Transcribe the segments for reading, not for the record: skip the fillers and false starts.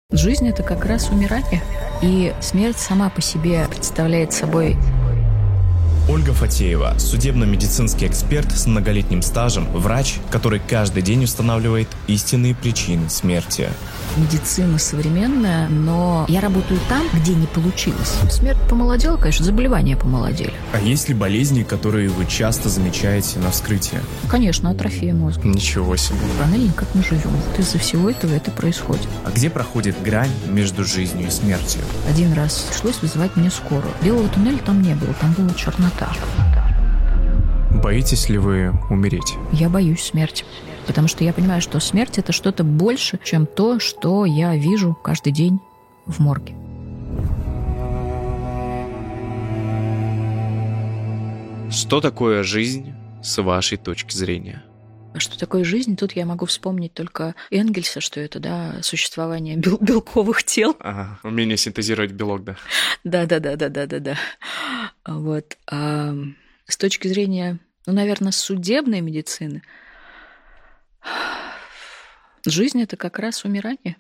Жизнь – это как раз умирание. И смерть сама по себе представляет собой... Ольга Фатеева – судебно-медицинский эксперт с многолетним стажем, врач, который каждый день устанавливает истинные причины смерти. Медицина современная, но я работаю там, где не получилось. Смерть помолодела, конечно, заболевания помолодели. А есть ли болезни, которые вы часто замечаете на вскрытии? Конечно, атрофия мозга. Ничего себе. Банально, как мы живем. Вот из-за всего этого это происходит. А где проходит грань между жизнью и смертью? Один раз пришлось вызывать мне скорую. Белого туннеля там не было, там была чернота. Боитесь ли вы умереть? Я боюсь смерти. Потому что я понимаю, что смерть – это что-то больше, чем то, что я вижу каждый день в морге. Что такое жизнь с вашей точки зрения? А что такое жизнь? Тут я могу вспомнить только Энгельса, что это, существование белковых тел. Ага, умение синтезировать белок, да? Да. Вот. А с точки зрения, наверное, судебной медицины, жизнь – это как раз умирание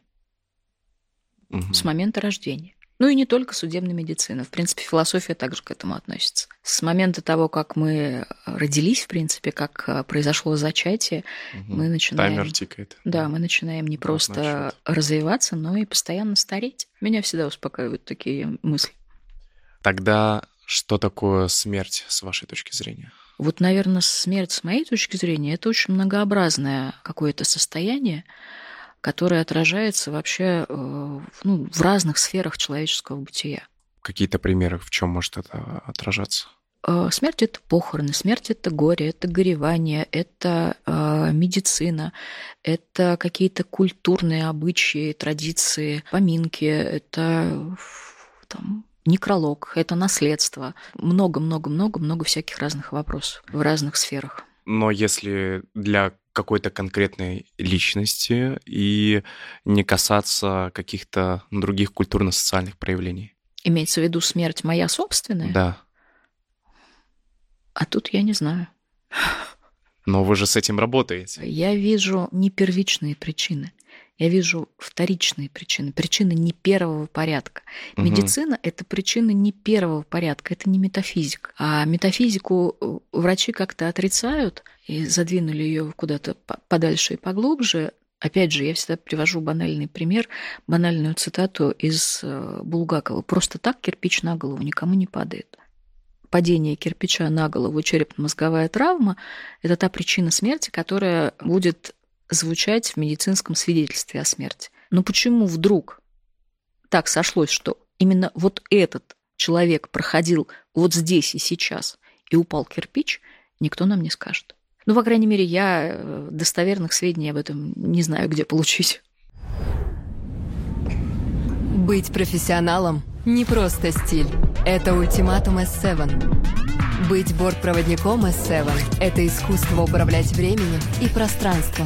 с момента рождения. Ну и не только судебная медицина. В принципе, философия также к этому относится. С момента того, как мы родились, в принципе, как произошло зачатие, мы начинаем... Таймер тикает. Да, мы начинаем не просто развиваться, но и постоянно стареть. Меня всегда успокаивают такие мысли. Тогда что такое смерть с вашей точки зрения? Вот, наверное, смерть с моей точки зрения – это очень многообразное какое-то состояние, которое отражается вообще в разных сферах человеческого бытия. Какие-то примеры, в чем может это отражаться? Смерть – это похороны, смерть – это горе, это горевание, это медицина, это какие-то культурные обычаи, традиции, поминки, это некролог, это наследство. Много всяких разных вопросов в разных сферах. Но если для какой-то конкретной личности и не касаться каких-то других культурно-социальных проявлений. Имеется в виду смерть моя собственная? Да. А тут я не знаю. Но вы же с этим работаете. Я вижу не первичные причины. Я вижу вторичные причины, причины не первого порядка. Медицина – это причины не первого порядка, это не метафизика. А метафизику врачи как-то отрицают и задвинули ее куда-то подальше и поглубже. Опять же, я всегда привожу банальный пример, банальную цитату из Булгакова. «Просто так кирпич на голову никому не падает». Падение кирпича на голову, черепно-мозговая травма – это та причина смерти, которая будет звучать в медицинском свидетельстве о смерти. Но почему вдруг так сошлось, что именно вот этот человек проходил вот здесь и сейчас, и упал кирпич, никто нам не скажет. По крайней мере, я достоверных сведений об этом не знаю, где получить. Быть профессионалом – не просто стиль. Это ультиматум S7. Быть бортпроводником S7 – это искусство управлять временем и пространством.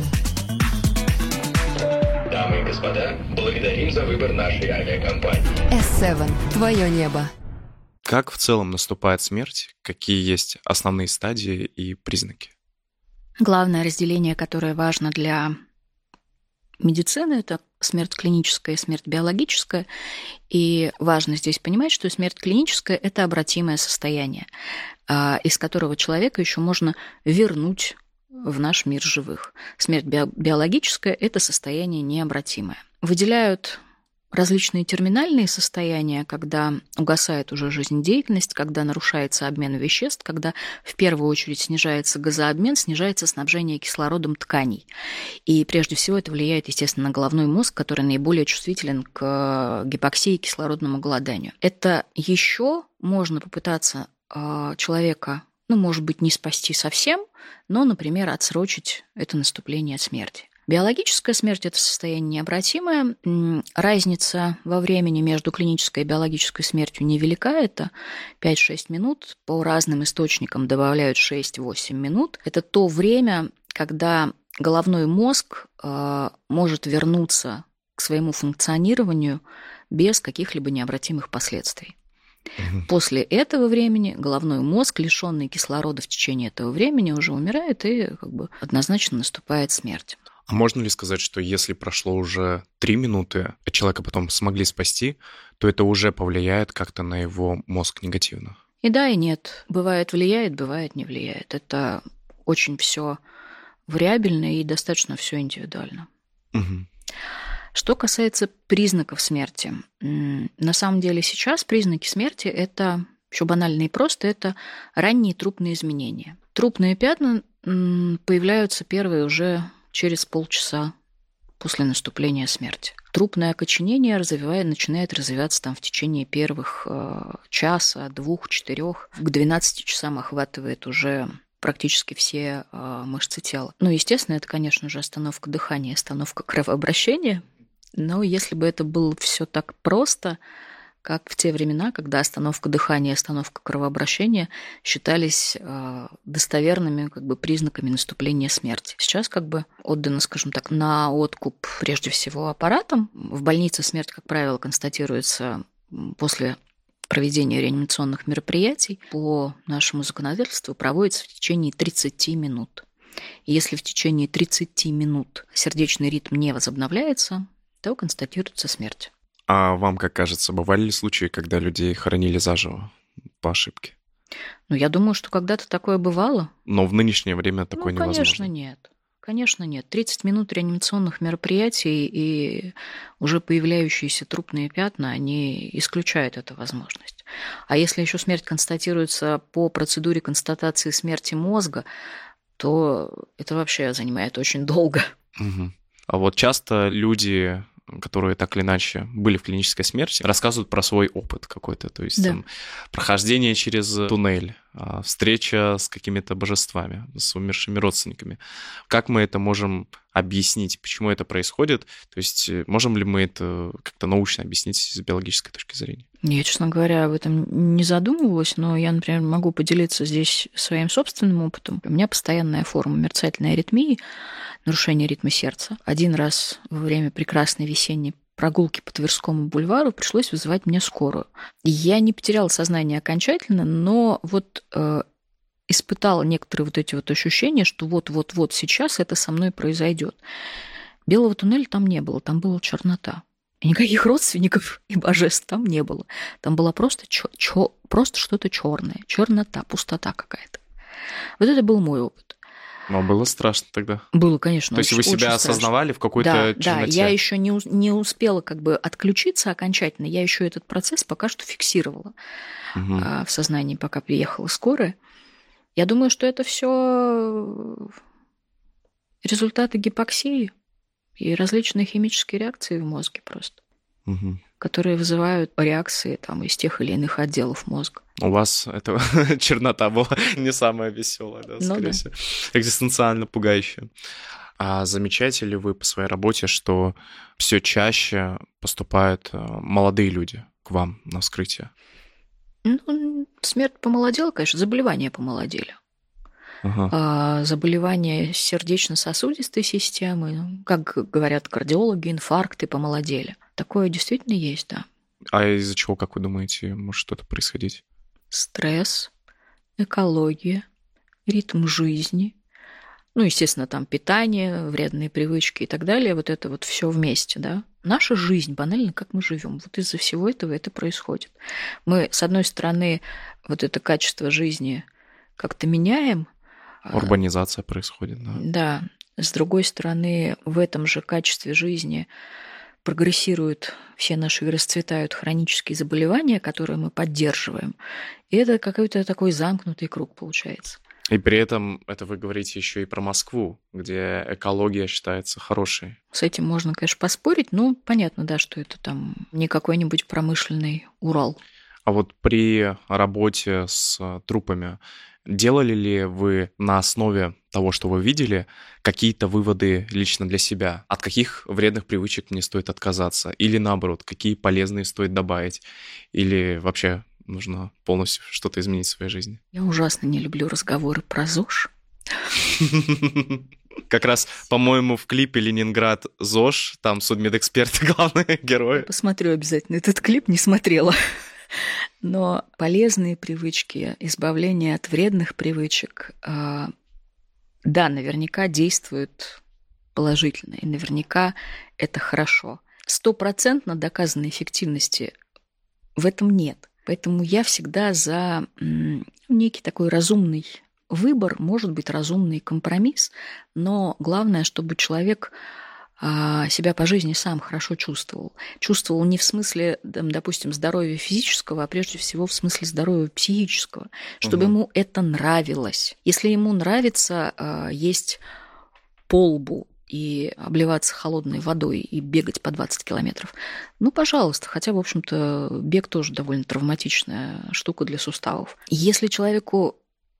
Дамы и господа, благодарим за выбор нашей авиакомпании. S7 – твое небо. Как в целом наступает смерть? Какие есть основные стадии и признаки? Главное разделение, которое важно для медицины, это смерть клиническая и смерть биологическая. И важно здесь понимать, что смерть клиническая – это обратимое состояние, из которого человека еще можно вернуть в наш мир живых. Смерть биологическая – это состояние необратимое. Выделяют различные терминальные состояния, когда угасает уже жизнедеятельность, когда нарушается обмен веществ, когда в первую очередь снижается газообмен, снижается снабжение кислородом тканей. И прежде всего это влияет, естественно, на головной мозг, который наиболее чувствителен к гипоксии и кислородному голоданию. Это еще можно попытаться человека, может быть, не спасти совсем, но, например, отсрочить это наступление смерти. Биологическая смерть – это состояние необратимое. Разница во времени между клинической и биологической смертью невелика. Это 5-6 минут. По разным источникам добавляют 6-8 минут. Это то время, когда головной мозг может вернуться к своему функционированию без каких-либо необратимых последствий. После этого времени головной мозг, лишенный кислорода в течение этого времени, уже умирает, и однозначно наступает смерть. Можно ли сказать, что если прошло уже 3 минуты, а человека потом смогли спасти, то это уже повлияет как-то на его мозг негативно? И да, и нет. Бывает влияет, бывает не влияет. Это очень все вариабельно и достаточно все индивидуально. Угу. Что касается признаков смерти. На самом деле сейчас признаки смерти – это, еще банально и просто, это ранние трупные изменения. Трупные пятна появляются первые уже через полчаса после наступления смерти. Трупное окоченение начинает развиваться там в течение первых часа, 2-4. К 12 часам охватывает уже практически все мышцы тела. Ну, естественно, это, конечно же, остановка дыхания, остановка кровообращения. Но если бы это было все так просто, как в те времена, когда остановка дыхания и остановка кровообращения считались достоверными признаками наступления смерти. Сейчас отдано, скажем так, на откуп прежде всего аппаратам. В больнице смерть, как правило, констатируется после проведения реанимационных мероприятий. По нашему законодательству проводится в течение 30 минут. И если в течение 30 минут сердечный ритм не возобновляется, то констатируется смерть. А вам, как кажется, бывали ли случаи, когда людей хоронили заживо по ошибке? Я думаю, что когда-то такое бывало. Но в нынешнее время такое невозможно. Конечно, нет. Конечно, нет. 30 минут реанимационных мероприятий и уже появляющиеся трупные пятна, они исключают эту возможность. А если еще смерть констатируется по процедуре констатации смерти мозга, то это вообще занимает очень долго. Угу. А вот часто люди, которые так или иначе были в клинической смерти, рассказывают про свой опыт какой-то, то есть там, прохождение через туннель, встреча с какими-то божествами, с умершими родственниками. Как мы это можем объяснить, почему это происходит? То есть можем ли мы это как-то научно объяснить с биологической точки зрения? Я, честно говоря, об этом не задумывалась, но я, например, могу поделиться здесь своим собственным опытом. У меня постоянная форма мерцательной аритмии, нарушение ритма сердца. Один раз во время прекрасной весенней прогулки по Тверскому бульвару пришлось вызывать мне скорую. Я не потеряла сознание окончательно, но испытала некоторые эти ощущения, что вот сейчас это со мной произойдет. Белого туннеля там не было, там была чернота. И никаких родственников и божеств там не было. Там была просто что-то черное, чернота, пустота какая-то. Вот это был мой опыт. Но было страшно тогда. Было, конечно. То есть вы себя осознавали в какой-то черноте? Да, я еще не успела отключиться окончательно. Я еще этот процесс пока что фиксировала в сознании, пока приехала скорая. Я думаю, что это все результаты гипоксии и различные химические реакции в мозге просто, которые вызывают реакции из тех или иных отделов мозга. У вас эта чернота была не самая веселая, да, скорее всего, экзистенциально пугающая. А замечаете ли вы по своей работе, что все чаще поступают молодые люди к вам на вскрытие? Смерть помолодела, конечно, заболевания помолодели. Заболевания сердечно-сосудистой системы, как говорят кардиологи, инфаркты помолодели. Такое действительно есть, да. А из-за чего, как вы думаете, может что-то происходить? Стресс, экология, ритм жизни, естественно, там питание, вредные привычки и так далее, это все вместе, да. Наша жизнь, банально, как мы живем, из-за всего этого это происходит. Мы, с одной стороны, это качество жизни как-то меняем. Урбанизация происходит, да. Да. С другой стороны, в этом же качестве жизни прогрессируют все наши и расцветают хронические заболевания, которые мы поддерживаем. И это какой-то такой замкнутый круг получается. И при этом это вы говорите еще и про Москву, где экология считается хорошей. С этим можно, конечно, поспорить, но понятно, да, что это там не какой-нибудь промышленный Урал. А вот при работе с трупами делали ли вы на основе того, что вы видели, какие-то выводы лично для себя? От каких вредных привычек мне стоит отказаться? Или наоборот, какие полезные стоит добавить? Или вообще нужно полностью что-то изменить в своей жизни? Я ужасно не люблю разговоры про ЗОЖ. Как раз, по-моему, в клипе «Ленинград ЗОЖ», там судмедэксперты главные герои. Посмотрю обязательно этот клип, не смотрела. Но полезные привычки, избавление от вредных привычек, да, наверняка действуют положительно, и наверняка это хорошо. 100% доказанной эффективности в этом нет. Поэтому я всегда за некий такой разумный выбор, может быть, разумный компромисс, но главное, чтобы человек себя по жизни сам хорошо чувствовал. Чувствовал не в смысле, допустим, здоровья физического, а прежде всего в смысле здоровья психического, чтобы ему это нравилось. Если ему нравится есть по лбу и обливаться холодной водой и бегать по 20 километров, ну, пожалуйста, хотя, в общем-то, бег тоже довольно травматичная штука для суставов. Если человеку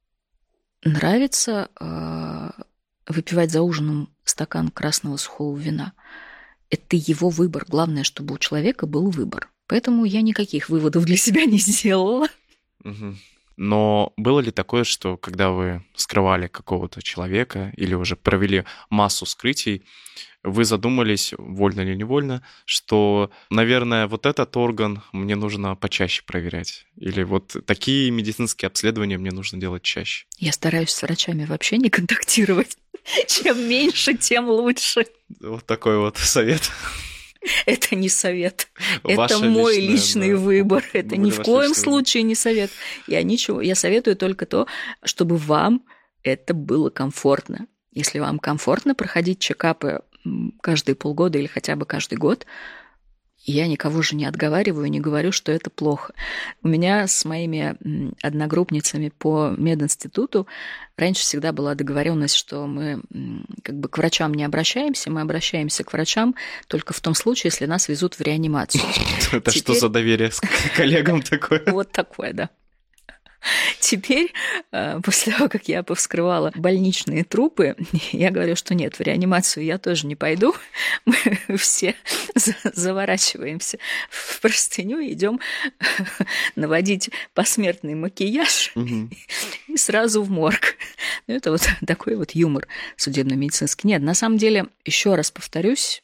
нравится выпивать за ужином стакан красного сухого вина, это его выбор. Главное, чтобы у человека был выбор. Поэтому я никаких выводов для себя не сделала. Но было ли такое, что когда вы скрывали какого-то человека или уже провели массу вскрытий, вы задумались, вольно или невольно, что, наверное, вот этот орган мне нужно почаще проверять? Или вот такие медицинские обследования мне нужно делать чаще? Я стараюсь с врачами вообще не контактировать. Чем меньше, тем лучше. Вот такой вот совет. Это не совет. Это мой личный выбор. Это ни в коем случае не совет. Я советую только то, чтобы вам это было комфортно. Если вам комфортно проходить чекапы каждые полгода или хотя бы каждый год, я никого же не отговариваю, не говорю, что это плохо. У меня с моими одногруппницами по мединституту раньше всегда была договоренность, что мы как бы к врачам не обращаемся, мы обращаемся к врачам только в том случае, если нас везут в реанимацию. Это что за доверие к коллегам такое? Вот такое, да. Теперь, после того, как я повскрывала больничные трупы, я говорю, что нет, в реанимацию я тоже не пойду. Мы все заворачиваемся в простыню и идем наводить посмертный макияж и сразу в морг. Ну, это вот такой вот юмор судебно-медицинский. Нет, на самом деле, еще раз повторюсь,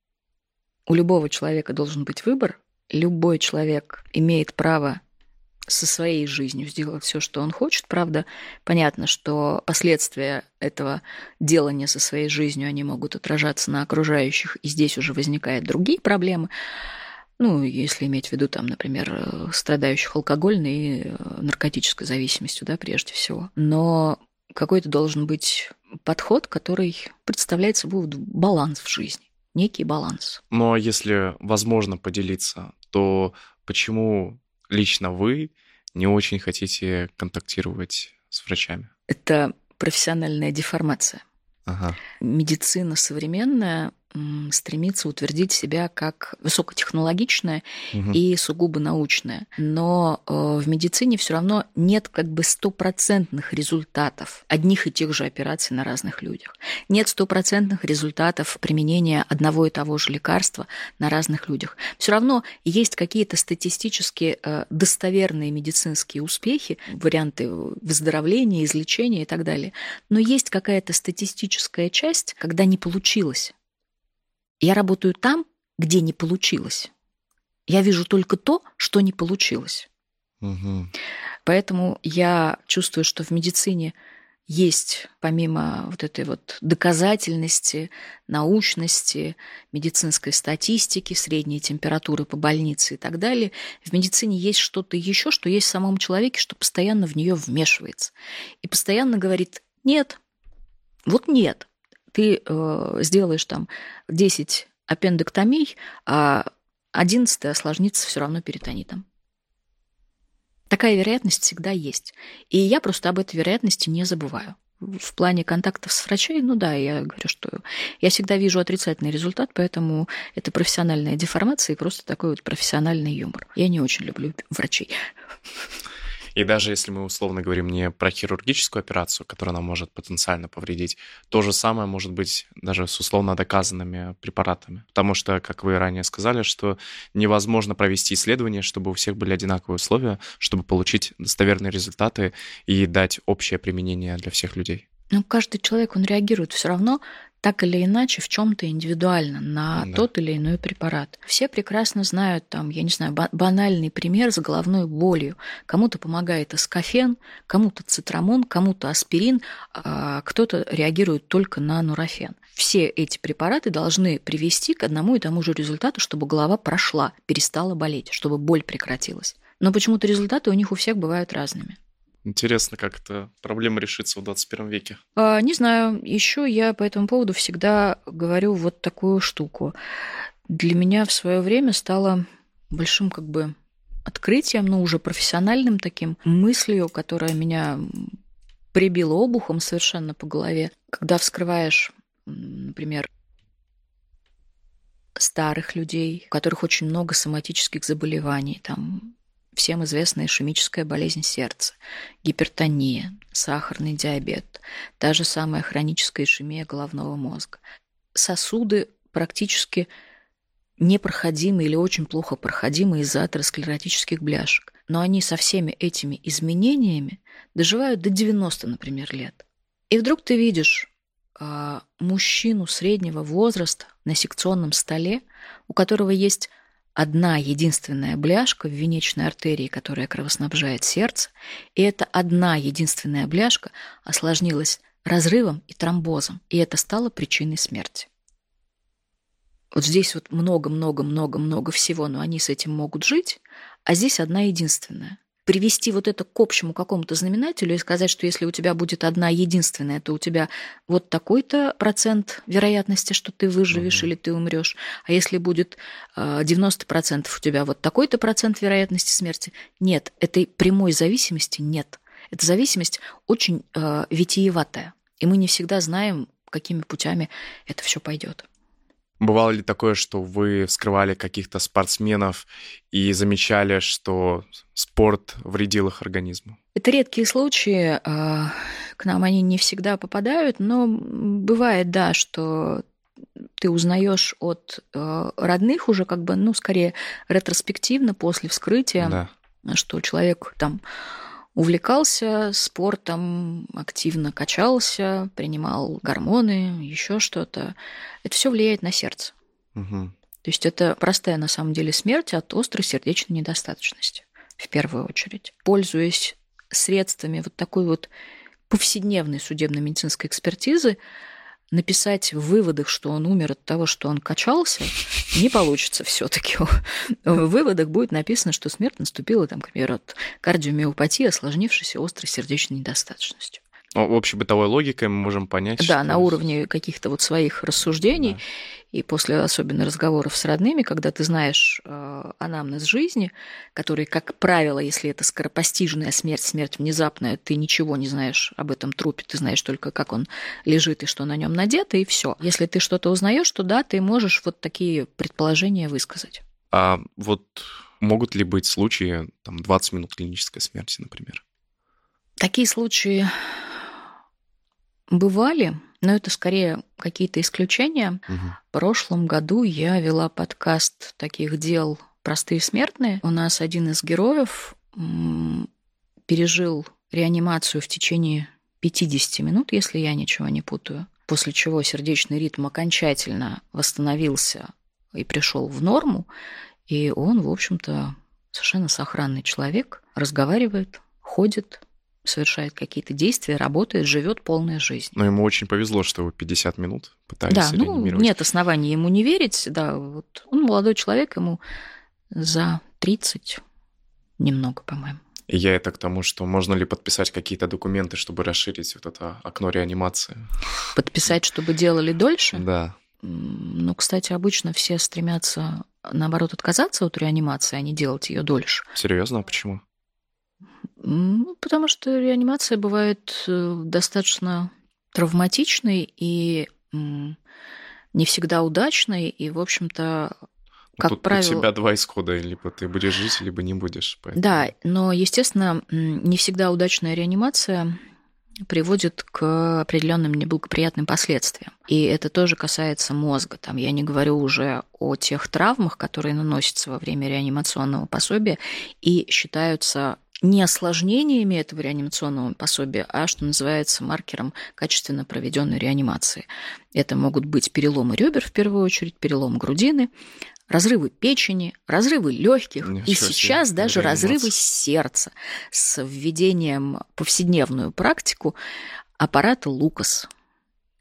у любого человека должен быть выбор. Любой человек имеет право со своей жизнью сделать все, что он хочет. Правда, понятно, что последствия этого делания со своей жизнью, они могут отражаться на окружающих, и здесь уже возникают другие проблемы. Ну, если иметь в виду, там, например, страдающих алкогольной и наркотической зависимостью, да, прежде всего. Но какой-то должен быть подход, который представляет собой баланс в жизни, некий баланс. Но если возможно поделиться, то почему лично вы не очень хотите контактировать с врачами? Это профессиональная деформация. Медицина современная стремится утвердить себя как высокотехнологичная и сугубо научная. Но в медицине все равно нет как бы стопроцентных результатов одних и тех же операций на разных людях. Нет стопроцентных результатов применения одного и того же лекарства на разных людях. Все равно есть какие-то статистически достоверные медицинские успехи, варианты выздоровления, излечения и так далее. Но есть какая-то статистическая часть, когда не получилось. Я работаю там, где не получилось. Я вижу только то, что не получилось. Поэтому я чувствую, что в медицине есть, помимо вот этой вот доказательности, научности, медицинской статистики, средней температуры по больнице и так далее, в медицине есть что-то еще, что есть в самом человеке, что постоянно в нее вмешивается. И постоянно говорит: нет, вот нет. Ты сделаешь там 10 аппендэктомий, а 11-я осложнится все равно перитонитом. Такая вероятность всегда есть. И я просто об этой вероятности не забываю. В плане контактов с врачами, ну да, я говорю, что я всегда вижу отрицательный результат, поэтому это профессиональная деформация и просто такой вот профессиональный юмор. Я не очень люблю врачей. И даже если мы условно говорим не про хирургическую операцию, которая нам может потенциально повредить, то же самое может быть даже с условно доказанными препаратами. Потому что, как вы ранее сказали, что невозможно провести исследование, чтобы у всех были одинаковые условия, чтобы получить достоверные результаты и дать общее применение для всех людей. Ну, каждый человек, он реагирует все равно так или иначе в чем-то индивидуально на тот или иной препарат. Все прекрасно знают, там, я не знаю, банальный пример с головной болью. Кому-то помогает аскофен, кому-то цитрамон, кому-то аспирин, а кто-то реагирует только на нурофен. все эти препараты должны привести к одному и тому же результату, чтобы голова прошла, перестала болеть, чтобы боль прекратилась. Но почему-то результаты у них у всех бывают разными. Интересно, как эта проблема решится в 21 веке. Не знаю. Еще я по этому поводу всегда говорю вот такую штуку. Для меня в свое время стало большим открытием, уже профессиональным таким мыслью, которая меня прибила обухом совершенно по голове. Когда вскрываешь, например, старых людей, у которых очень много соматических заболеваний, там всем известная ишемическая болезнь сердца, гипертония, сахарный диабет, та же самая хроническая ишемия головного мозга. Сосуды практически непроходимы или очень плохо проходимы из-за атеросклеротических бляшек. Но они со всеми этими изменениями доживают до 90, например, лет. И вдруг ты видишь мужчину среднего возраста на секционном столе, у которого есть одна единственная бляшка в венечной артерии, которая кровоснабжает сердце, и эта одна единственная бляшка осложнилась разрывом и тромбозом, и это стало причиной смерти. Вот здесь вот много-много-много-много всего, но они с этим могут жить, а здесь одна единственная. Привести вот это к общему какому-то знаменателю и сказать, что если у тебя будет одна единственная, то у тебя вот такой-то процент вероятности, что ты выживешь или ты умрешь, а если будет 90% у тебя вот такой-то процент вероятности смерти. Нет, этой прямой зависимости нет. Эта зависимость очень витиеватая, и мы не всегда знаем, какими путями это все пойдет. Бывало ли такое, что вы вскрывали каких-то спортсменов и замечали, что спорт вредил их организму? Это редкие случаи, к нам они не всегда попадают, но бывает, да, что ты узнаешь от родных уже скорее ретроспективно после вскрытия, что человек там увлекался спортом, активно качался, принимал гормоны, еще что-то. Это все влияет на сердце. То есть это простая на самом деле смерть от острой сердечной недостаточности в первую очередь. Пользуясь средствами вот такой вот повседневной судебно-медицинской экспертизы, написать в выводах, что он умер от того, что он качался, не получится все-таки. В выводах будет написано, что смерть наступила, например, от кардиомиопатии, осложнившейся острой сердечной недостаточностью. Общей бытовой логикой мы можем понять, что... Да, на уровне каких-то вот своих рассуждений, да. И после особенно разговоров с родными, когда ты знаешь анамнез жизни, который, как правило, если это скоропостижная смерть внезапная, ты ничего не знаешь об этом трупе, ты знаешь только, как он лежит и что на нем надето, и все. Если ты что-то узнаешь, то да, ты можешь вот такие предположения высказать. А вот могут ли быть случаи, 20 минут клинической смерти, например? Такие случаи бывали, но это скорее какие-то исключения. В прошлом году я вела подкаст таких дел «Простые смертные». У нас один из героев пережил реанимацию в течение 50 минут, если я ничего не путаю, после чего сердечный ритм окончательно восстановился и пришел в норму, и он, в общем-то, совершенно сохранный человек, разговаривает, ходит, совершает какие-то действия, работает, живет полной жизнью. Но ему очень повезло, что вы 50 минут пытались реанимировать. Нет оснований ему не верить. Да, вот он молодой человек, ему за 30 немного, по-моему. И я это к тому, что можно ли подписать какие-то документы, чтобы расширить вот это окно реанимации? Подписать, чтобы делали дольше? Да. Ну, кстати, обычно все стремятся, наоборот, отказаться от реанимации, а не делать ее дольше. Серьезно? А почему? Потому что реанимация бывает достаточно травматичной и не всегда удачной, и, в общем-то, как правило... У тебя два исхода, либо ты будешь жить, либо не будешь. Поэтому... Да, но, естественно, не всегда удачная реанимация приводит к определенным неблагоприятным последствиям. И это тоже касается мозга. Там я не говорю уже о тех травмах, которые наносятся во время реанимационного пособия и считаются не осложнениями этого реанимационного пособия, а, что называется, маркером качественно проведенной реанимации. Это могут быть переломы ребер, в первую очередь, перелом грудины, разрывы печени, разрывы легких и сейчас даже разрывы сердца с введением в повседневную практику аппарата Лукас,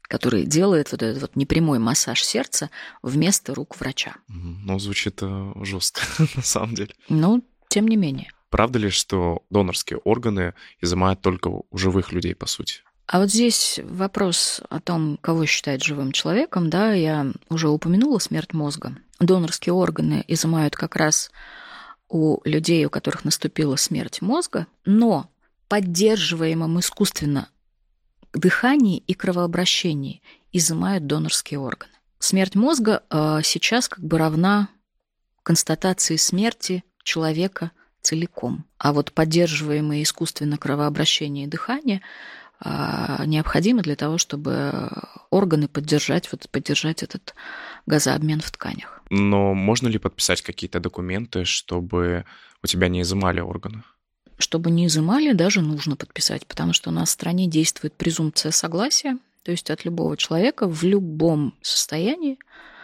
который делает вот этот вот непрямой массаж сердца вместо рук врача. Ну, звучит жестко, на самом деле. Ну, тем не менее. Правда ли, что донорские органы изымают только у живых людей, по сути? А вот здесь вопрос о том, кого считать живым человеком, да, я уже упомянула смерть мозга. Донорские органы изымают как раз у людей, у которых наступила смерть мозга, но поддерживаемым искусственно дыхании и кровообращении изымают донорские органы. Смерть мозга сейчас как бы равна констатации смерти человека целиком. А вот поддерживаемые искусственно кровообращение и дыхание необходимо для того, чтобы органы поддержать этот газообмен в тканях. Но можно ли подписать какие-то документы, чтобы у тебя не изымали органы? Чтобы не изымали, даже нужно подписать, потому что у нас в стране действует презумпция согласия, то есть от любого человека в любом состоянии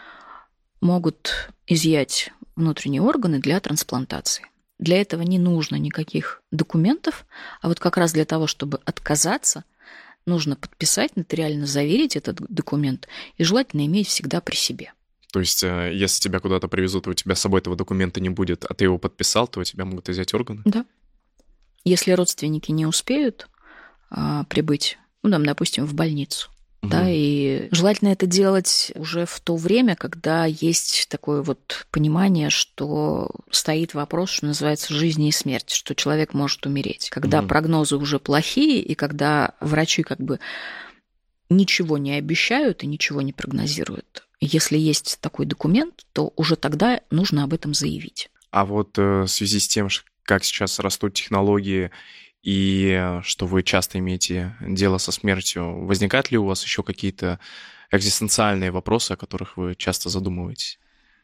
могут изъять внутренние органы для трансплантации. Для этого не нужно никаких документов, а вот как раз для того, чтобы отказаться, нужно подписать, нотариально заверить этот документ и желательно иметь всегда при себе. То есть, если тебя куда-то привезут, и у тебя с собой этого документа не будет, а ты его подписал, то у тебя могут изъять органы? Да. Если родственники не успеют прибыть, ну, там, допустим, в больницу, да, и желательно это делать уже в то время, когда есть такое вот понимание, что стоит вопрос, что называется, жизни и смерти, что человек может умереть. Когда прогнозы уже плохие, и когда врачи как бы ничего не обещают и ничего не прогнозируют. Если есть такой документ, то уже тогда нужно об этом заявить. А вот в связи с тем, как сейчас растут технологии, и что вы часто имеете дело со смертью, возникают ли у вас еще какие-то экзистенциальные вопросы, о которых вы часто задумываетесь?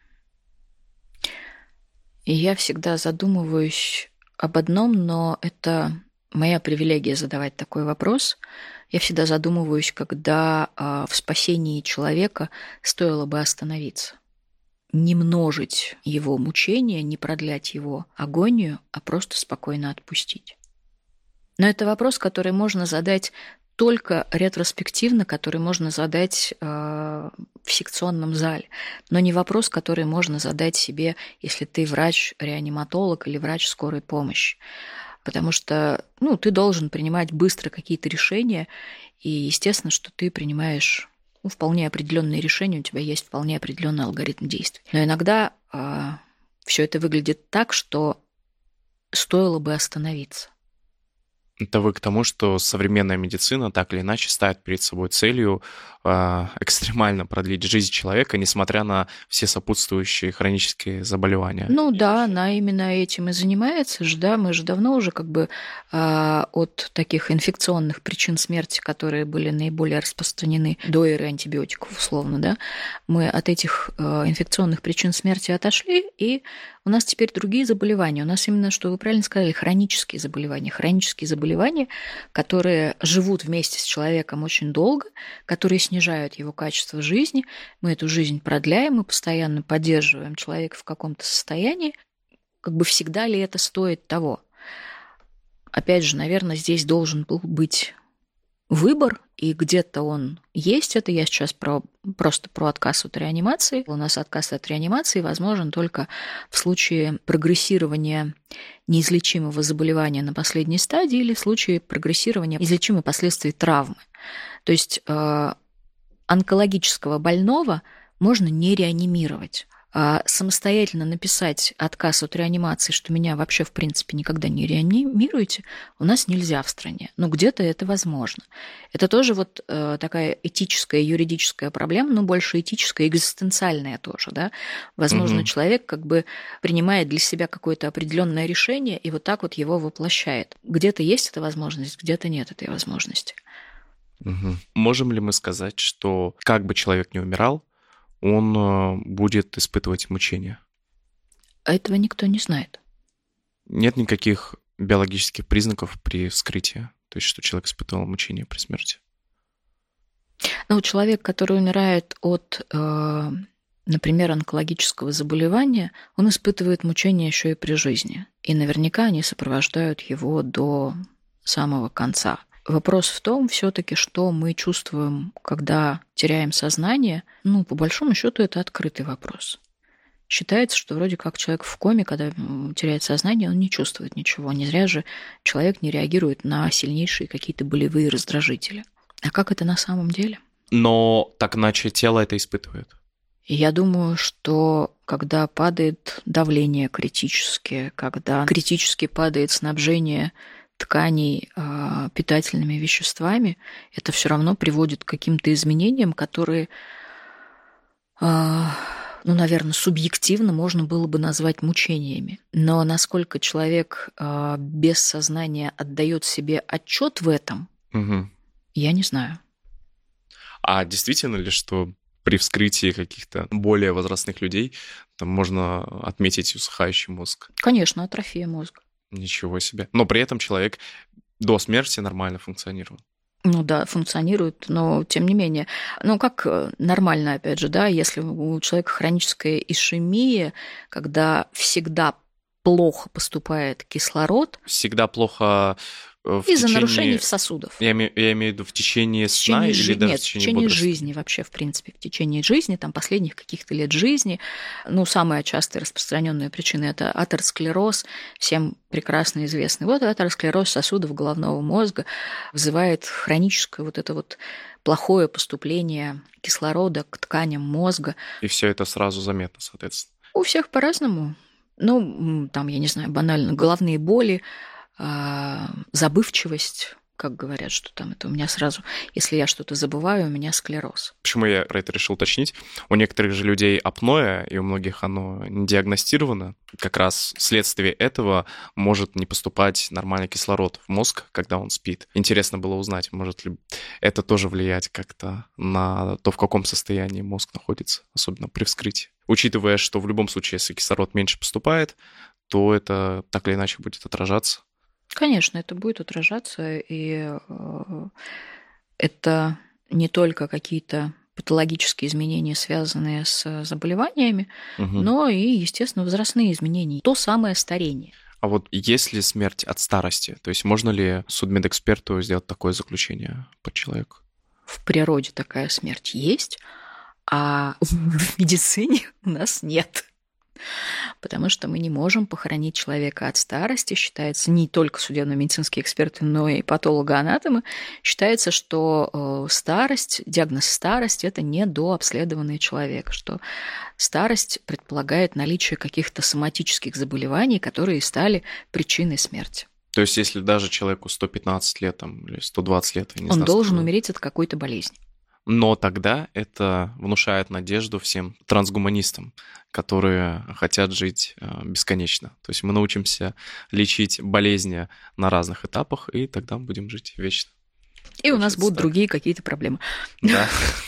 И я всегда задумываюсь об одном, но это моя привилегия задавать такой вопрос. Я всегда задумываюсь, когда в спасении человека стоило бы остановиться. Не множить его мучения, не продлять его агонию, а просто спокойно отпустить. Но это вопрос, который можно задать только ретроспективно, который можно задать в секционном зале, но не вопрос, который можно задать себе, если ты врач-реаниматолог или врач скорой помощи. Потому что ты должен принимать быстро какие-то решения, и естественно, что ты принимаешь вполне определенные решения, у тебя есть вполне определенный алгоритм действий. Но иногда все это выглядит так, что стоило бы остановиться. Это вы к тому, что современная медицина так или иначе ставит перед собой целью экстремально продлить жизнь человека, несмотря на все сопутствующие хронические заболевания. Ну да, она именно этим и занимается. Мы же давно уже как бы от таких инфекционных причин смерти, которые были наиболее распространены до эры антибиотиков, условно, да, мы от этих инфекционных причин смерти отошли, и у нас теперь другие заболевания. У нас именно, что вы правильно сказали, хронические заболевания, которые живут вместе с человеком очень долго, которые снижают его качество жизни. Мы эту жизнь продляем, мы постоянно поддерживаем человека в каком-то состоянии. Как бы всегда ли это стоит того? Опять же, наверное, здесь должен был быть выбор, и где-то он есть. Это я сейчас просто про отказ от реанимации. У нас отказ от реанимации возможен только в случае прогрессирования неизлечимого заболевания на последней стадии или в случае прогрессирования излечимых последствий травмы. То есть онкологического больного можно не реанимировать. А самостоятельно написать отказ от реанимации, что меня вообще в принципе никогда не реанимируете, у нас нельзя в стране. Но где-то это возможно. Это тоже вот такая этическая, юридическая проблема, но больше этическая, экзистенциальная тоже. Да? Возможно, человек как бы принимает для себя какое-то определенное решение и вот так вот его воплощает. Где-то есть эта возможность, где-то нет этой возможности. Можем ли мы сказать, что как бы человек ни умирал, он будет испытывать мучения? Этого никто не знает. Нет никаких биологических признаков при вскрытии, то есть что человек испытывал мучения при смерти? Человек, который умирает от, например, онкологического заболевания, он испытывает мучения еще и при жизни. И наверняка они сопровождают его до самого конца. Вопрос в том все-таки, что мы чувствуем, когда теряем сознание. По большому счету, это открытый вопрос. Считается, что вроде как человек в коме, когда теряет сознание, он не чувствует ничего. Не зря же человек не реагирует на сильнейшие какие-то болевые раздражители. А как это на самом деле? Но так иначе тело это испытывает. И я думаю, что когда падает давление критически, когда критически падает снабжение тканей питательными веществами, это все равно приводит к каким-то изменениям, которые, наверное, субъективно можно было бы назвать мучениями. Но насколько человек без сознания отдает себе отчет в этом, я не знаю. А действительно ли, что при вскрытии каких-то более возрастных людей там можно отметить усыхающий мозг? Конечно, атрофия мозга. Ничего себе. Но при этом человек до смерти нормально функционировал. Да, функционирует, но тем не менее. Как нормально, опять же, да, если у человека хроническая ишемия, когда всегда плохо поступает кислород. Всегда плохо из-за нарушений в сосудах. Я имею в виду в течение сна или даже в течение бодрствования? Жизни вообще, в принципе, в течение жизни, там, последних каких-то лет жизни. Самая частая распространенная причина – это атеросклероз, всем прекрасно известный. Атеросклероз сосудов головного мозга вызывает хроническое плохое поступление кислорода к тканям мозга. И все это сразу заметно, соответственно. У всех по-разному. Я не знаю, банально, головные боли, забывчивость, как говорят, что там это у меня сразу, если я что-то забываю, у меня склероз. Почему я про это решил уточнить? У некоторых же людей апноэ, и у многих оно не диагностировано. Как раз вследствие этого может не поступать нормальный кислород в мозг, когда он спит. Интересно было узнать, может ли это тоже влиять как-то на то, в каком состоянии мозг находится, особенно при вскрытии. Учитывая, что в любом случае, если кислород меньше поступает, то это так или иначе будет отражаться. Конечно, это будет отражаться, и это не только какие-то патологические изменения, связанные с заболеваниями, но и, естественно, возрастные изменения, то самое старение. А есть ли смерть от старости? То есть можно ли судмедэксперту сделать такое заключение по человеку? В природе такая смерть есть, а в медицине у нас нет. Потому что мы не можем похоронить человека от старости. Считается, не только судебно-медицинские эксперты, но и патологоанатомы, считается, что диагноз старость – это недообследованный человек, что старость предполагает наличие каких-то соматических заболеваний, которые стали причиной смерти. То есть если даже человеку 115 лет или 120 лет, он должен умереть от какой-то болезни. Но тогда это внушает надежду всем трансгуманистам, которые хотят жить бесконечно. То есть мы научимся лечить болезни на разных этапах, и тогда будем жить вечно. И у нас будут другие какие-то проблемы. Да.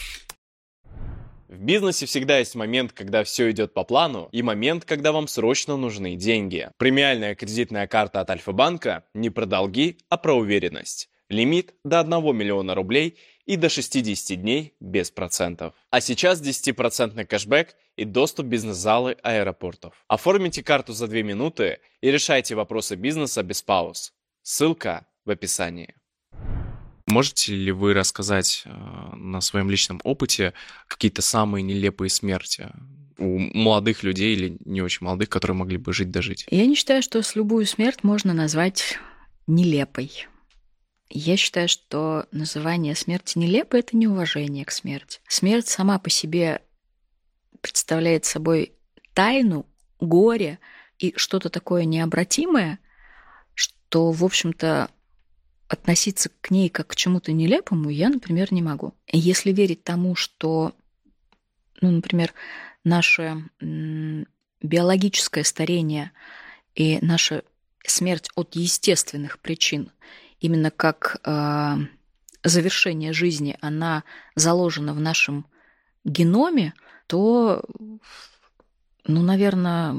В бизнесе всегда есть момент, когда все идет по плану, и момент, когда вам срочно нужны деньги. Премиальная кредитная карта от Альфа-банка не про долги, а про уверенность. Лимит до 1 миллиона рублей и до 60 дней без процентов. А сейчас 10% кэшбэк и доступ в бизнес-залы аэропортов. Оформите карту за 2 минуты и решайте вопросы бизнеса без пауз. Ссылка в описании. Можете ли вы рассказать на своем личном опыте какие-то самые нелепые смерти у молодых людей или не очень молодых, которые могли бы жить-дожить? Я не считаю, что любую смерть можно назвать нелепой. Я считаю, что называние смерти нелепой – это неуважение к смерти. Смерть сама по себе представляет собой тайну, горе и что-то такое необратимое, что, в общем-то, относиться к ней как к чему-то нелепому я, например, не могу. Если верить тому, что, например, наше биологическое старение и наша смерть от естественных причин именно как завершение жизни, она заложена в нашем геноме, то, наверное,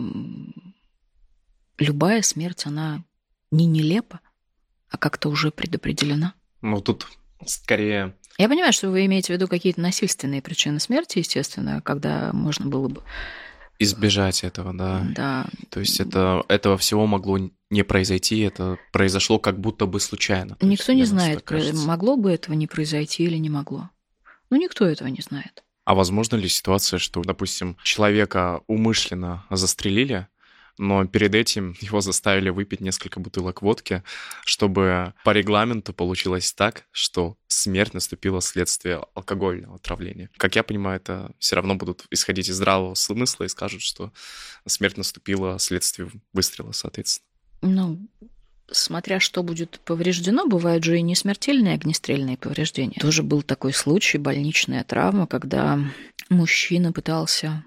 любая смерть, она не нелепа, а как-то уже предопределена. Тут скорее... Я понимаю, что вы имеете в виду какие-то насильственные причины смерти, естественно, когда можно было бы... Избежать этого, да. Да. То есть этого всего могло не произойти, это произошло как будто бы случайно. Никто не знает, могло бы этого не произойти или не могло. Никто этого не знает. А возможно ли ситуация, что, допустим, человека умышленно застрелили, но перед этим его заставили выпить несколько бутылок водки, чтобы по регламенту получилось так, что смерть наступила вследствие алкогольного отравления. Как я понимаю, это все равно будут исходить из здравого смысла и скажут, что смерть наступила вследствие выстрела, соответственно. Смотря что будет повреждено, бывают же и несмертельные огнестрельные повреждения. Тоже был такой случай, больничная травма, когда мужчина пытался...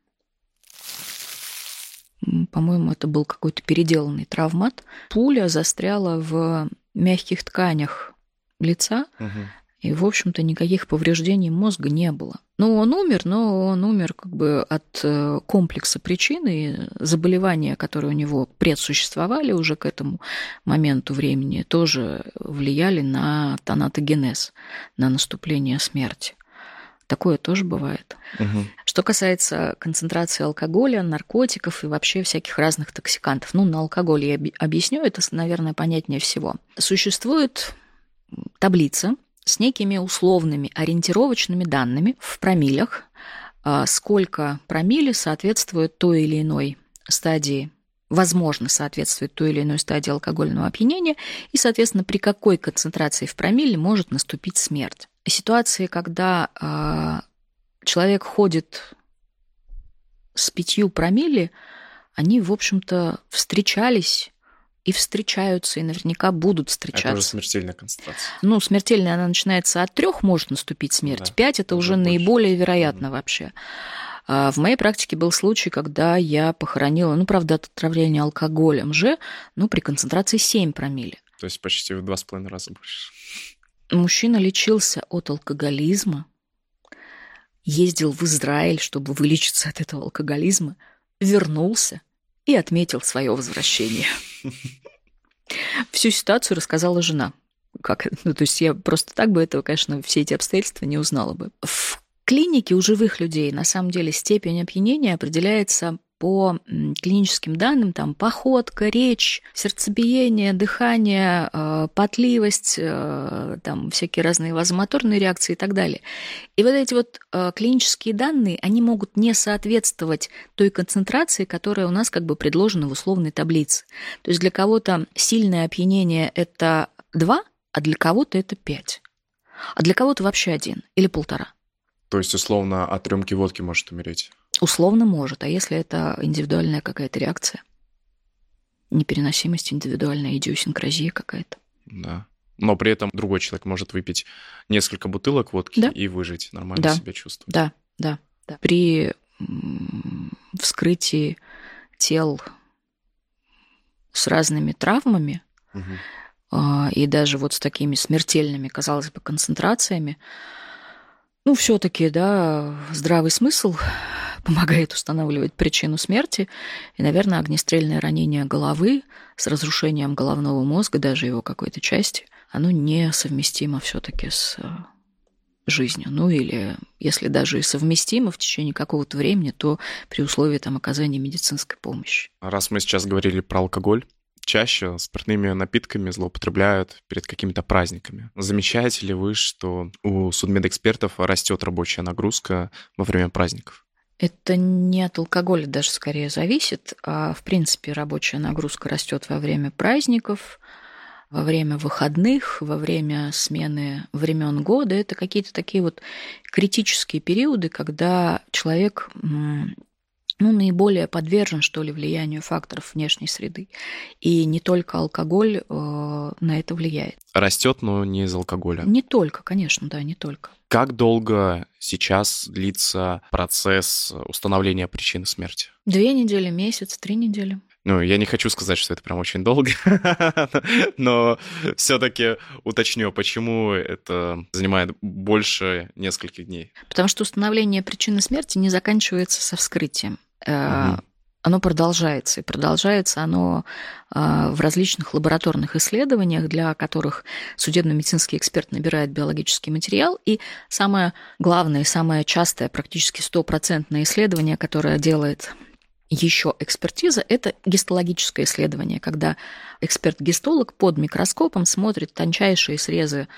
По-моему, это был какой-то переделанный травмат. Пуля застряла в мягких тканях лица, и, в общем-то, никаких повреждений мозга не было. Он умер как бы от комплекса причин, и заболевания, которые у него предсуществовали уже к этому моменту времени, тоже влияли на тонатогенез, на наступление смерти. Такое тоже бывает. Что касается концентрации алкоголя, наркотиков и вообще всяких разных токсикантов. На алкоголе я объясню, это, наверное, понятнее всего. Существует таблица с некими условными ориентировочными данными в промиллях, сколько промилле соответствует той или иной стадии, возможно, соответствует той или иной стадии алкогольного опьянения, и, соответственно, при какой концентрации в промилле может наступить смерть. Ситуации, когда человек ходит с 5 промилле, они, в общем-то, встречались и встречаются, и наверняка будут встречаться. Это уже смертельная концентрация. Смертельная она начинается от 3, может наступить смерть. Да, 5 – это уже наиболее вероятно вообще. В моей практике был случай, когда я похоронила, правда, от отравления алкоголем же, при концентрации 7 промилле. То есть почти в 2,5 раза больше. Мужчина лечился от алкоголизма, ездил в Израиль, чтобы вылечиться от этого алкоголизма, вернулся и отметил свое возвращение. Всю ситуацию рассказала жена. То есть я просто так бы этого, конечно, все эти обстоятельства не узнала бы. В клинике у живых людей на самом деле степень опьянения определяется по клиническим данным, походка, речь, сердцебиение, дыхание, потливость, всякие разные вазомоторные реакции и так далее. И эти клинические данные, они могут не соответствовать той концентрации, которая у нас предложена в условной таблице. То есть для кого-то сильное опьянение – это 2, а для кого-то это 5. А для кого-то вообще 1 или 1,5. То есть, условно, от рюмки водки может умереть? Условно может, а если это индивидуальная какая-то реакция? Непереносимость индивидуальная, идиосинкразия какая-то. Да. Но при этом другой человек может выпить несколько бутылок водки и выжить, нормально себя чувствовать. Да. При вскрытии тел с разными травмами и даже с такими смертельными, казалось бы, концентрациями, все-таки, здравый смысл помогает устанавливать причину смерти. И, наверное, огнестрельное ранение головы с разрушением головного мозга, даже его какой-то части, оно несовместимо все-таки с жизнью. Или если даже и совместимо в течение какого-то времени, то при условии оказания медицинской помощи. Раз мы сейчас говорили про алкоголь, чаще спиртными напитками злоупотребляют перед какими-то праздниками. Замечаете ли вы, что у судмедэкспертов растет рабочая нагрузка во время праздников? Это не от алкоголя даже скорее зависит, а в принципе рабочая нагрузка растет во время праздников, во время выходных, во время смены времен года. Это какие-то такие критические периоды, когда человек наиболее подвержен, влиянию факторов внешней среды. И не только алкоголь на это влияет. Растет, но не из алкоголя. Не только, конечно, не только. Как долго сейчас длится процесс установления причины смерти? 2 недели, месяц, 3 недели. Я не хочу сказать, что это прям очень долго, но все-таки уточню, почему это занимает больше нескольких дней. Потому что установление причины смерти не заканчивается со вскрытием. Оно продолжается, и продолжается оно в различных лабораторных исследованиях, для которых судебно-медицинский эксперт набирает биологический материал, и самое главное, самое частое, практически 100% исследование, которое делает еще экспертиза – это гистологическое исследование, когда эксперт-гистолог под микроскопом смотрит тончайшие срезы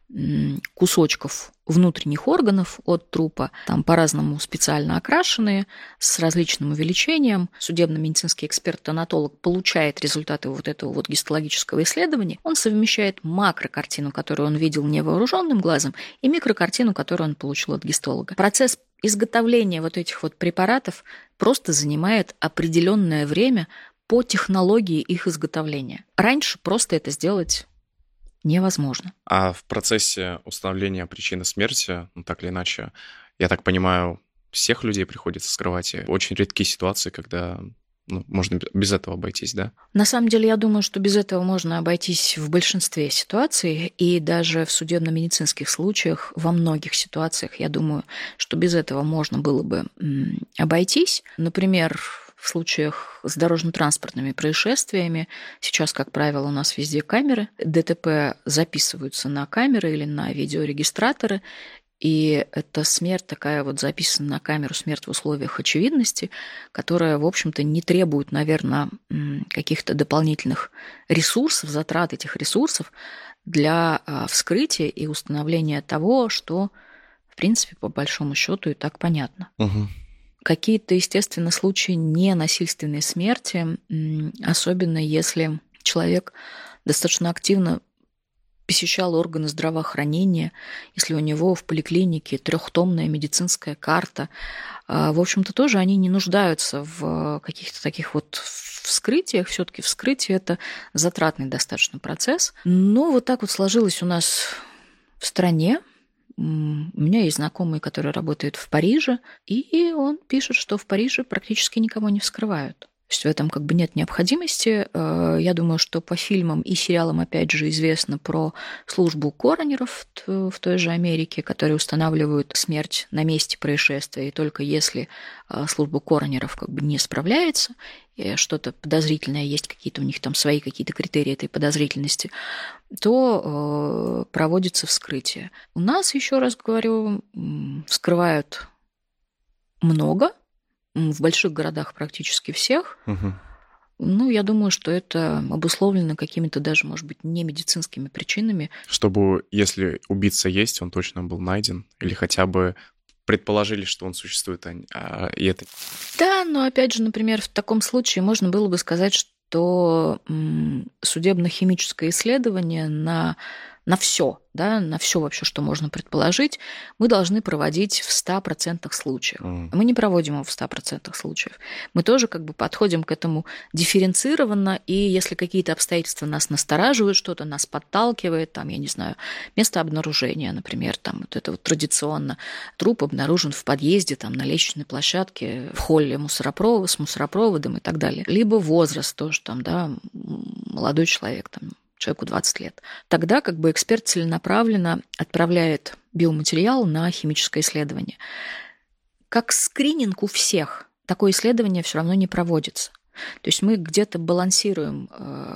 кусочков внутренних органов от трупа, там по-разному специально окрашенные, с различным увеличением. Судебно-медицинский эксперт-тонатолог получает результаты вот этого вот гистологического исследования. Он совмещает макрокартину, которую он видел невооруженным глазом, и микрокартину, которую он получил от гистолога. Процесс изготовления вот этих вот препаратов просто занимает определенное время по технологии их изготовления. Раньше просто это сделать невозможно. А в процессе установления причины смерти, так или иначе, я так понимаю, всех людей приходится скрывать. И очень редкие ситуации, когда можно без этого обойтись, да? На самом деле, я думаю, что без этого можно обойтись в большинстве ситуаций, и даже в судебно-медицинских случаях, во многих ситуациях, я думаю, что без этого можно было бы обойтись. Например, в случаях с дорожно-транспортными происшествиями сейчас, как правило, у нас везде камеры. ДТП записываются на камеры или на видеорегистраторы, и это смерть такая вот записана на камеру, смерть в условиях очевидности, которая, в общем-то, не требует, наверное, каких-то дополнительных ресурсов, затрат этих ресурсов для вскрытия и установления того, что, в принципе, по большому счету и так понятно. Угу. Какие-то, естественно, случаи ненасильственной смерти, особенно если человек достаточно активно посещал органы здравоохранения, если у него в поликлинике 3-томная медицинская карта. В общем-то, тоже они не нуждаются в каких-то таких вот вскрытиях. Все-таки вскрытие – это затратный достаточно процесс. Но вот так вот сложилось у нас в стране. У меня есть знакомый, который работает в Париже, и он пишет, что в Париже практически никого не вскрывают. То есть в этом как бы нет необходимости. Я думаю, что по фильмам и сериалам, опять же, известно про службу коронеров в той же Америке, которые устанавливают смерть на месте происшествия, и только если служба коронеров как бы не справляется, и что-то подозрительное, есть какие-то у них там свои какие-то критерии этой подозрительности, то проводится вскрытие. У нас, еще раз говорю, вскрывают много, в больших городах практически всех. Угу. Я думаю, что это обусловлено какими-то даже, может быть, не медицинскими причинами. Чтобы, если убийца есть, он точно был найден, или хотя бы предположили, что он существует, и это... Да, но опять же, например, в таком случае можно было бы сказать, что судебно-химическое исследование на все, да, на все вообще, что можно предположить, мы должны проводить в 100% случаев. Мы не проводим его в 100% случаев. Мы тоже как бы подходим к этому дифференцированно, и если какие-то обстоятельства нас настораживают, что-то нас подталкивает, там, я не знаю, место обнаружения, например, там вот это вот традиционно, труп обнаружен в подъезде, там, на лестничной площадке, в холле с мусоропроводом и так далее. Либо возраст тоже, там, да, молодой человек, там, человеку 20 лет. Тогда как бы эксперт целенаправленно отправляет биоматериал на химическое исследование. Как скрининг у всех, такое исследование все равно не проводится. То есть мы где-то балансируем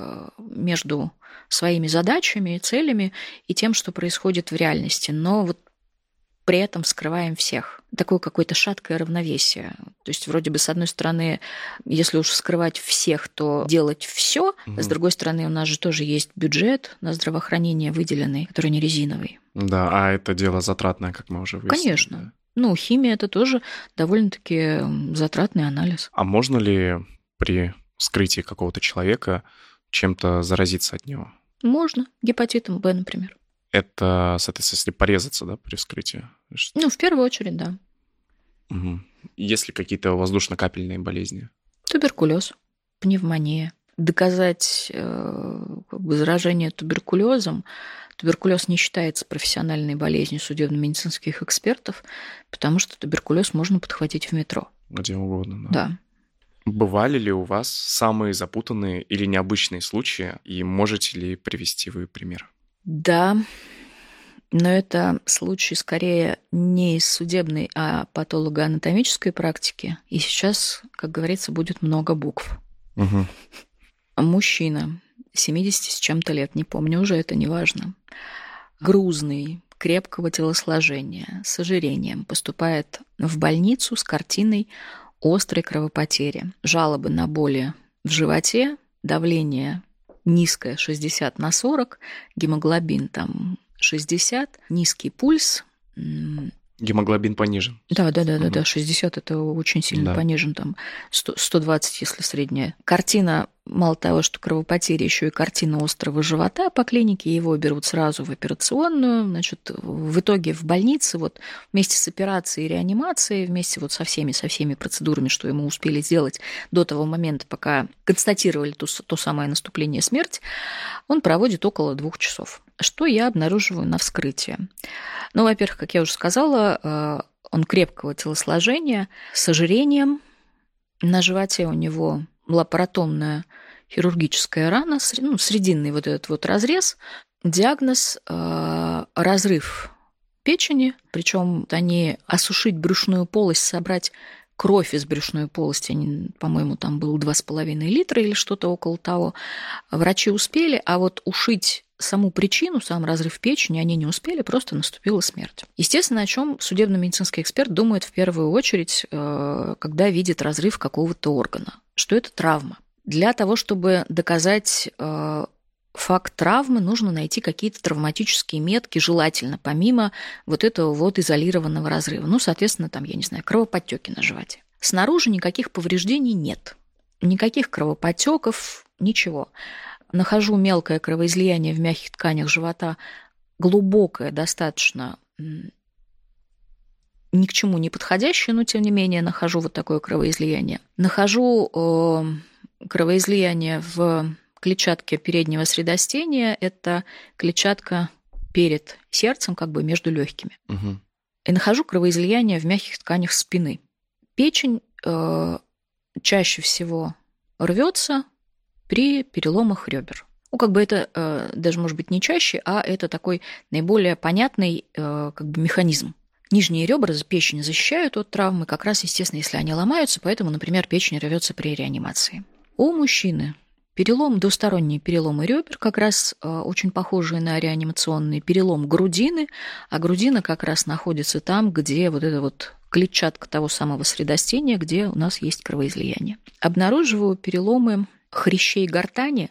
между своими задачами и целями и тем, что происходит в реальности. Но вот при этом скрываем всех. Такое какое-то шаткое равновесие. То есть вроде бы, с одной стороны, если уж скрывать всех, то делать все. С другой стороны, у нас же тоже есть бюджет на здравоохранение выделенный, который не резиновый. Да, а это дело затратное, как мы уже выяснили. Конечно. Да? Химия – это тоже довольно-таки затратный анализ. А можно ли при вскрытии какого-то человека чем-то заразиться от него? Можно. Гепатитом Б, например. Это, соответственно, если порезаться, да, при вскрытии? В первую очередь, да. Угу. Есть ли какие-то воздушно-капельные болезни? Туберкулез, пневмония. Доказать заражение туберкулезом. Туберкулез не считается профессиональной болезнью судебно-медицинских экспертов, потому что туберкулез можно подхватить в метро. Где угодно, да? Да. Бывали ли у вас самые запутанные или необычные случаи, и можете ли привести вы пример? Да, но это случай скорее не из судебной, а патологоанатомической практики. И сейчас, как говорится, будет много букв. Угу. Мужчина, 70 с чем-то лет, не помню уже, это не важно. Грузный, крепкого телосложения, с ожирением, поступает в больницу с картиной острой кровопотери, жалобы на боли в животе, давление низкое 60/40, гемоглобин там 60, низкий пульс. Гемоглобин понижен. Да, 60 это очень сильно понижен, там 120, если средняя. Картина, мало того, что кровопотери, еще и картина острого живота по клинике, его берут сразу в операционную, значит, в итоге в больнице вот вместе с операцией и реанимацией, вместе вот со всеми процедурами, что ему успели сделать до того момента, пока констатировали то самое наступление смерти, он проводит около 2 часов. Что я обнаруживаю на вскрытии? Ну, во-первых, как я уже сказала, он крепкого телосложения, с ожирением. На животе у него лапаротомная хирургическая рана, срединный вот этот вот разрез. Диагноз – разрыв печени, причем они осушить брюшную полость, собрать кровь из брюшной полости, по-моему, там было 2,5 литра или что-то около того. Врачи успели, а вот ушить саму причину, сам разрыв печени они не успели, просто наступила смерть. Естественно, о чем судебно-медицинский эксперт думает в первую очередь, когда видит разрыв какого-то органа, что это травма. Для того, чтобы доказать факт травмы, нужно найти какие-то травматические метки, желательно, помимо вот этого вот изолированного разрыва. Ну, соответственно, там, я не знаю, кровоподтеки на животе. Снаружи никаких повреждений нет. Никаких кровоподтеков, ничего. Нахожу мелкое кровоизлияние в мягких тканях живота, глубокое достаточно, ни к чему не подходящее, но тем не менее нахожу вот такое кровоизлияние. Нахожу кровоизлияние в клетчатке переднего средостения, это клетчатка перед сердцем, как бы между легкими. Угу. И нахожу кровоизлияние в мягких тканях спины. Печень чаще всего рвется при переломах ребер. Ну, как бы это даже, может быть, не чаще, а это такой наиболее понятный как бы механизм. Нижние ребра печени защищают от травмы, как раз, естественно, если они ломаются, поэтому, например, печень рвется при реанимации. У мужчины двусторонние переломы ребер, как раз очень похожие на реанимационный перелом грудины, а грудина как раз находится там, где вот эта вот клетчатка того самого средостения, где у нас есть кровоизлияние. Обнаруживаю переломы хрящей гортани,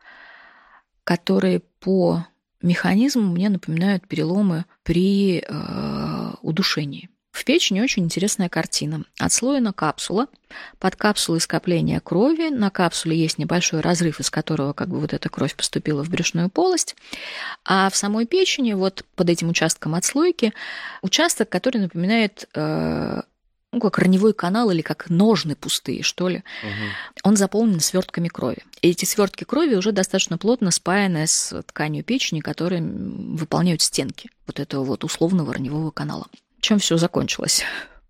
которые по механизму мне напоминают переломы при удушении. В печени очень интересная картина. Отслоена капсула, под капсулой скопление крови, на капсуле есть небольшой разрыв, из которого как бы вот эта кровь поступила в брюшную полость, а в самой печени, вот под этим участком отслойки, участок, который напоминает как раневой канал или как ножны пустые, что ли. Угу. Он заполнен свертками крови. И эти свертки крови уже достаточно плотно спаяны с тканью печени, которые выполняют стенки вот этого вот условного раневого канала. Чем все закончилось?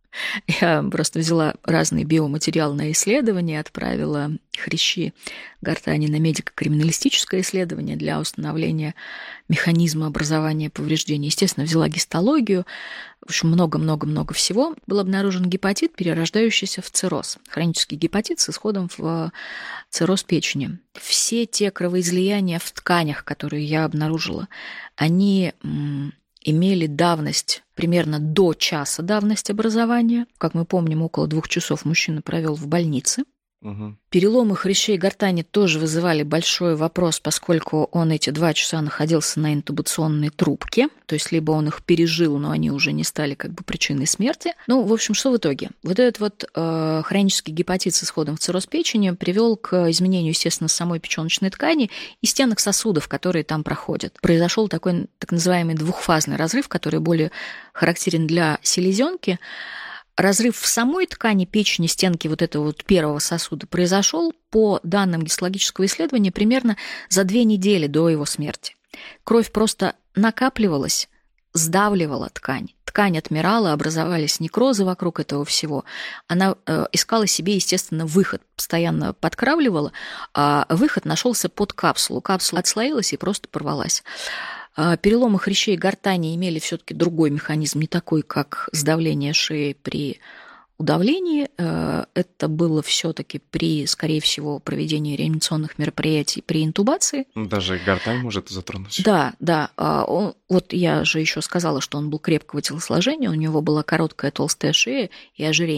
Я просто взяла разный биоматериал на исследование, отправила хрящи гортани на медико-криминалистическое исследование для установления механизма образования повреждений. Естественно, взяла гистологию, в общем, много-много-много всего. Был обнаружен гепатит, перерождающийся в цирроз. Хронический гепатит с исходом в цирроз печени. Все те кровоизлияния в тканях, которые я обнаружила, они имели давность примерно до часа давность образования. Как мы помним, около 2 часов мужчина провел в больнице. Угу. Переломы хрящей гортани тоже вызывали большой вопрос, поскольку он эти 2 часа находился на интубационной трубке, то есть либо он их пережил, но они уже не стали как бы причиной смерти. Ну, в общем, что в итоге? Вот этот вот хронический гепатит с исходом в цирроз печени привел к изменению, естественно, самой печёночной ткани и стенок сосудов, которые там проходят. Произошел такой так называемый двухфазный разрыв, который более характерен для селезенки. Разрыв в самой ткани печени, стенки вот этого вот первого сосуда произошел, по данным гистологического исследования, примерно за 2 недели до его смерти. Кровь просто накапливалась, сдавливала ткань. Ткань отмирала, образовались некрозы вокруг этого всего. Она искала себе, естественно, выход, постоянно подкравливала, а выход нашелся под капсулу. Капсула отслоилась и просто порвалась. Переломы хрящей гортани имели все-таки другой механизм, не такой, как сдавление шеи при удавлении. Это было все-таки при, скорее всего, проведении реанимационных мероприятий при интубации. Даже гортань может затронуть. Да. Вот я же еще сказала, что он был крепкого телосложения, у него была короткая толстая шея и ожирение.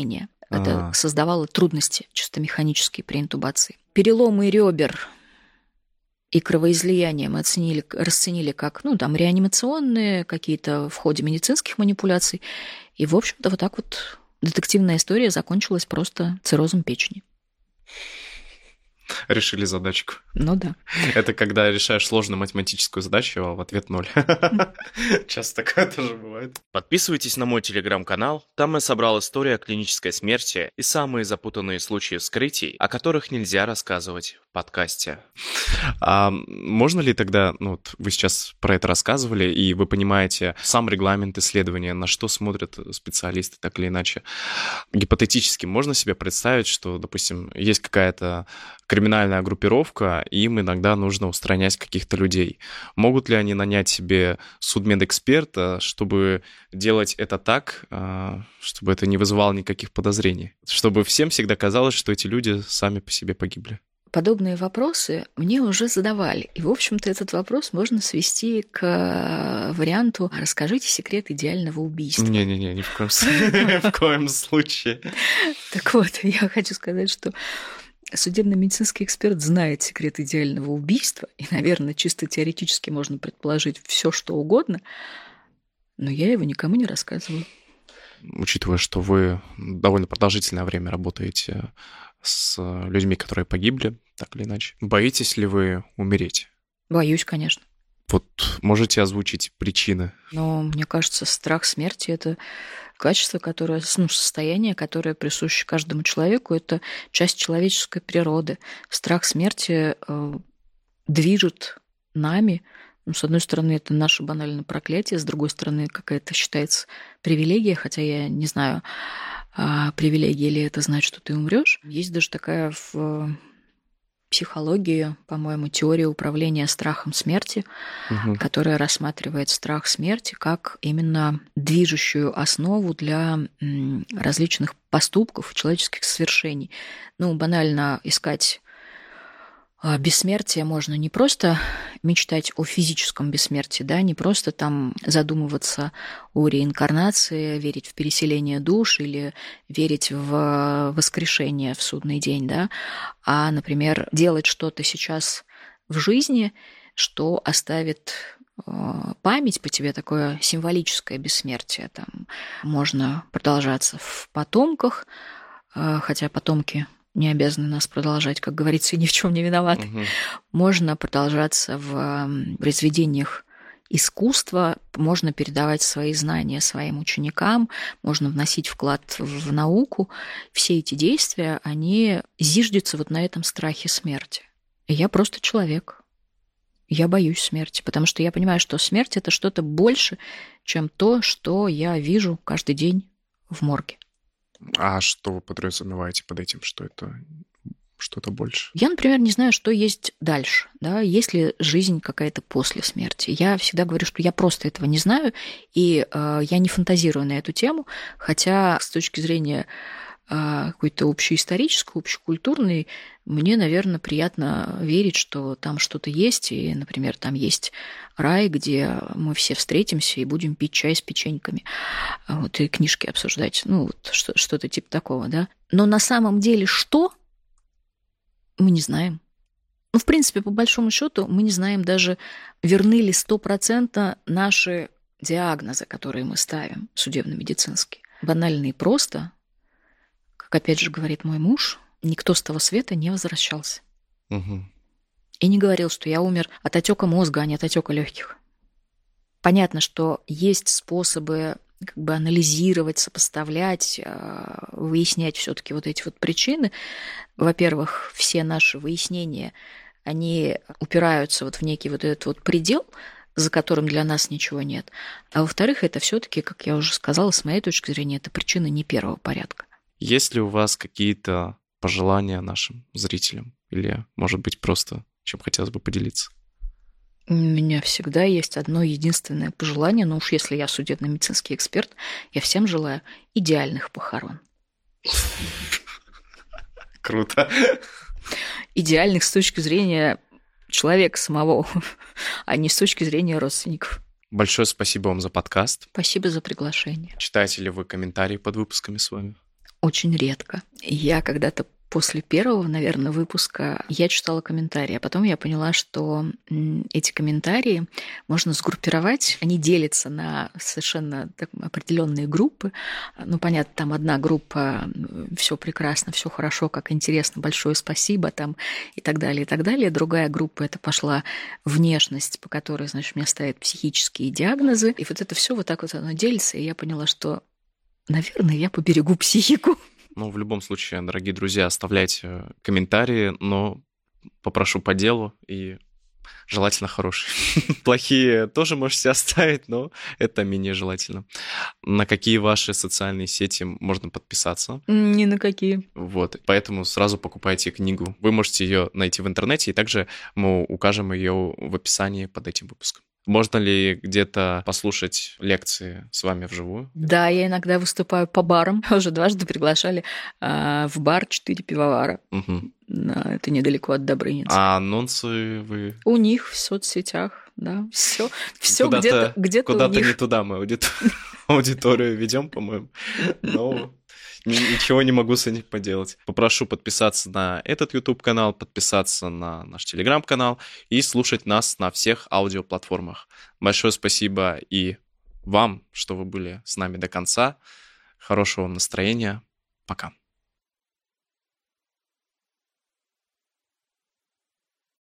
Это создавало трудности чисто механические при интубации. Переломы ребер и кровоизлияния мы расценили как, реанимационные какие-то в ходе медицинских манипуляций. И, в общем-то, вот так вот детективная история закончилась просто циррозом печени. Решили задачку. Ну да. Это когда решаешь сложную математическую задачу, а в ответ 0. Часто такое тоже бывает. Подписывайтесь на мой телеграм-канал. Там я собрал историю о клинической смерти и самые запутанные случаи вскрытий, о которых нельзя рассказывать в подкасте. А можно ли тогда, вы сейчас про это рассказывали, и вы понимаете сам регламент исследования, на что смотрят специалисты так или иначе? Гипотетически можно себе представить, что, допустим, есть какая-то криминальная группировка, и им иногда нужно устранять каких-то людей. Могут ли они нанять себе судмедэксперта, чтобы делать это так, чтобы это не вызывало никаких подозрений? Чтобы всем всегда казалось, что эти люди сами по себе погибли? Подобные вопросы мне уже задавали. И, в общем-то, этот вопрос можно свести к варианту «Расскажите секрет идеального убийства». Не-не-не, ни в коем случае. Так вот, я хочу сказать, что судебно-медицинский эксперт знает секрет идеального убийства, и, наверное, чисто теоретически можно предположить все, что угодно, но я его никому не рассказываю. Учитывая, что вы довольно продолжительное время работаете с людьми, которые погибли, так или иначе, боитесь ли вы умереть? Боюсь, конечно. Вот можете озвучить причины? Но мне кажется, страх смерти — это качество, которое, состояние, которое присуще каждому человеку, это часть человеческой природы. Страх смерти движет нами. С одной стороны, это наше банальное проклятие, с другой стороны, какая-то считается привилегия, хотя я не знаю, привилегия ли это знать, что ты умрешь. Есть даже такая в психологии, по-моему, теория управления страхом смерти, которая рассматривает страх смерти как именно движущую основу для различных поступков, человеческих свершений. Банально искать бессмертие можно не просто мечтать о физическом бессмертии, да, не просто там задумываться о реинкарнации, верить в переселение душ или верить в воскрешение в судный день, да, а, например, делать что-то сейчас в жизни, что оставит память по тебе, такое символическое бессмертие. Там можно продолжаться в потомках, хотя потомки не обязаны нас продолжать, как говорится, и ни в чем не виноваты. Можно продолжаться в произведениях искусства, можно передавать свои знания своим ученикам, можно вносить вклад в науку. Все эти действия, они зиждятся вот на этом страхе смерти. И я просто человек. Я боюсь смерти, потому что я понимаю, что смерть — это что-то больше, чем то, что я вижу каждый день в морге. А что вы подразумеваете под этим, что это что-то больше? Я, например, не знаю, что есть дальше, да, есть ли жизнь какая-то после смерти. Я всегда говорю, что я просто этого не знаю, и я не фантазирую на эту тему, хотя с точки зрения какой-то общеисторической, общекультурной, мне, наверное, приятно верить, что там что-то есть, и, например, там есть рай, где мы все встретимся и будем пить чай с печеньками, вот, и книжки обсуждать, что-то типа такого, да. Но на самом деле что? Мы не знаем. В принципе, по большому счету, мы не знаем даже, верны ли 100% наши диагнозы, которые мы ставим, судебно-медицинские. Банально и просто, как опять же говорит мой муж, никто с того света не возвращался. И не говорил, что я умер от отека мозга, а не от отека легких. Понятно, что есть способы анализировать, сопоставлять, выяснять все-таки вот эти вот причины. Во-первых, все наши выяснения, они упираются вот в некий вот этот вот предел, за которым для нас ничего нет. А во-вторых, это все-таки, как я уже сказала, с моей точки зрения, это причина не первого порядка. Есть ли у вас какие-то пожелания нашим зрителям? Или, может быть, просто чем хотелось бы поделиться? У меня всегда есть одно единственное пожелание, но уж если я судебно-медицинский эксперт, я всем желаю идеальных похорон. Круто. Идеальных с точки зрения человека самого, а не с точки зрения родственников. Большое спасибо вам за подкаст. Спасибо за приглашение. Читаете ли вы комментарии под выпусками с вами? очень редко. Я когда-то после первого, наверное, выпуска я читала комментарии, а потом я поняла, что эти комментарии можно сгруппировать. Они делятся на совершенно определенные группы. Ну, понятно, там одна группа все прекрасно, все хорошо, как интересно, большое спасибо, там и так далее, и так далее. Другая группа это пошла внешность, по которой, значит, мне ставят психические диагнозы. И вот это все вот так вот оно делится, и я поняла, что, наверное, я поберегу психику. Ну, в любом случае, дорогие друзья, оставляйте комментарии, но попрошу по делу и желательно хорошие. Плохие тоже можете оставить, но это менее желательно. На какие ваши социальные сети можно подписаться? Ни на какие. Вот, поэтому сразу покупайте книгу. Вы можете ее найти в интернете, и также мы укажем ее в описании под этим выпуском. Можно ли где-то послушать лекции с вами вживую? Да, я иногда выступаю по барам. Уже дважды приглашали в бар 4 пивовара. Угу. Это недалеко от Добрынинца. А анонсы вы? У них в соцсетях, да. Все где-то куда-то у них. Не туда мы аудиторию ведем, по-моему. Но ничего не могу с этим поделать. Попрошу подписаться на этот YouTube-канал, подписаться на наш Telegram-канал и слушать нас на всех аудиоплатформах. Большое спасибо и вам, что вы были с нами до конца. Хорошего вам настроения. Пока.